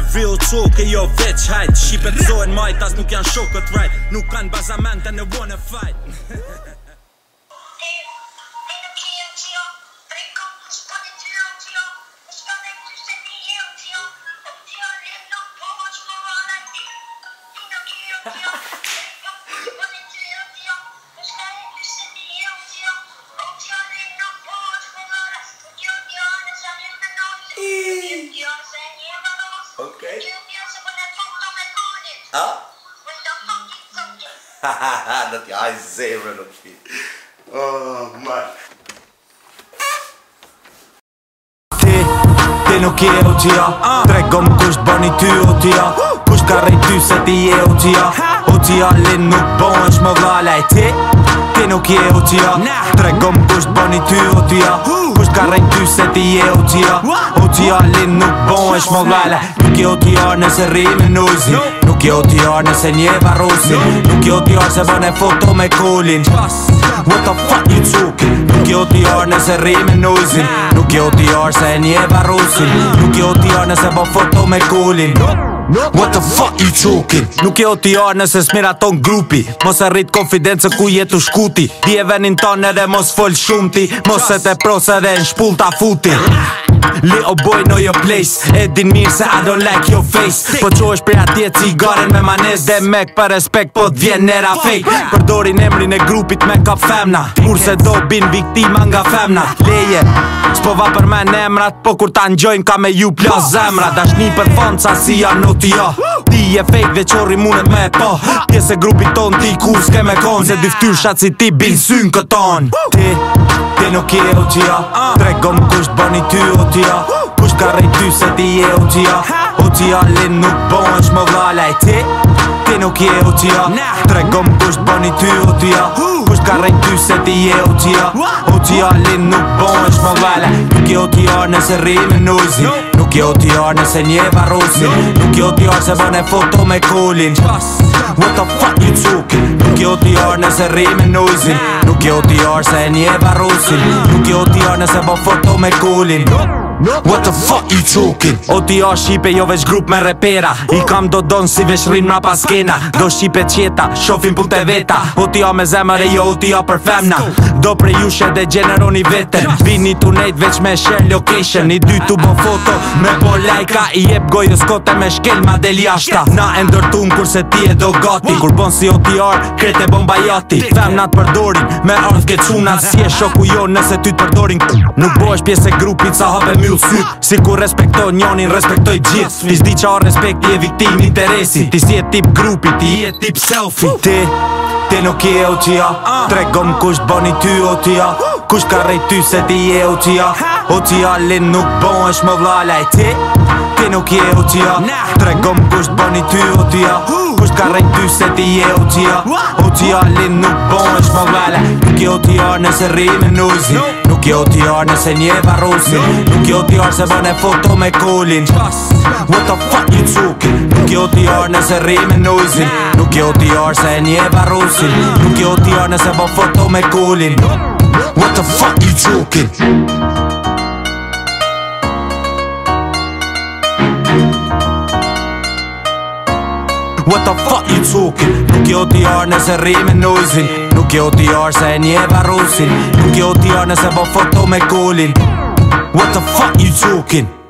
real talk e jo veç hajt Shqipet zohen majtas nuk janë shokët right Nuk kanë bazamente në wanna fight Okay. Dat ja is zeven op feet. Oh man. Ti nuk je o gjia Tregom kusht bani ty o gjia Kusht ka rejt ty se ti je o gjia O gjia lin nuk bon është më valaj Ti nuk je o gjia Tregom kusht bani ty o gjia Kusht ka rejt ty se ti je o gjia O gjia lin nuk bon është më valaj Nuk je o gjia nëse rime nuzi Nuk je o gjia nëse nje varusi Nuk je o gjia se bane foto me kullin What the fuck you talking? Nuk je o gjia nëse rime nuzi Nuk je o gjia se nje varusi Nuk je o gjia nëse bane foto me kullin What the fuck you talking? Nuk je o gjia nëse smira ton grupi Mos e rrit konfidencë ku jetu shkuti Di e venin ton edhe mos fol shumti Mos e te pros edhe në shpull ta futi Little boy know your place E din mirë se I don't like your face Po qohesh për atje cigaren me manes Dhe mek për respekt po t'vjen nera fake Përdorin emrin e grupit me kap femna Kurse do bin viktima nga femna Leje, s'po va për men emrat Po kur ta n'gjojnë ka me ju plas zemra Dashni për fond sa si janë noti ja Ti je fake dhe qori munet me po Pjesë e grupit ton ti kur s'ke me kon Se dy ftyrshat si ti bin syn këton Ti nuk je o gjia Tregom kusht bani ty o gjia Kusht ka rejt ty se ti je o gjia O gjia lin nuk bon është më valaj Ti nuk je o gjia Tregom kusht bani ty o gjia Kusht ka rejt ty se ti je o gjia O gjia lin nuk bon është më valaj Nuk je o gjia nëse rime nuzi Nuk je o gjia nëse nje varusi Nuk je o gjia se bane foto me kullin What the fuck you talking? Nuk je o gjia nëse rime nuzi Nuk je o gjia se nje varusi Nuk je o gjia nëse bane foto me kullin What the fuck you talking? O t'ja Shqipe jo veç grup me repera I kam do don si veç rin mra pas kena Do Shqipe qeta, shofin pun të veta O t'ja me zemër e jo o t'ja për femna Do pre jushe dhe gjeneroni veten Vini tu nejt veç me share location I dy tu bo foto me bo lajka I jep gojës kote me shkel ma del jashta Na e ndërtum kurse ti e do gati Kur bon si o t'jar, krete bomba jati Femnat përdorin, me ardh ke cunat Si e shoku jo nëse ty t'përdorin Nuk bo është pjesë e grupit sa hape Si kur respektoj njonin, respektoj gjith Ti s'di qa respekt, ti e viktim interesi Ti si e tip grupi, ti e tip selfie Ti nuk je o gjia Tregom kusht bani ty o gjia Kusht ka rejt ty se ti je o gjia O gjia lin nuk bon është më vlalaj Ti nuk je o gjia Tregom kusht bani ty o gjia Kusht ka rejt ty se ti je o gjia O gjia lin nuk bon është më vlalaj Nuk je o gjia nëse rime nuzi Nuk je o gjia nëse nje varusi Nuk je o gjia se bane foto me kullin What the fuck you talking? Nuk je o gjia nëse rime nuzi Nuk je o gjia se nje varusi Nuk je o gjia nëse bane foto me kullin What the fuck you talking? What the fuck you talking? Nuk je o t'jar nëse rime nuzin Nuk je o t'jar se nje varusin Nuk je o t'jar nëse bo foto me kullin What the fuck you talking?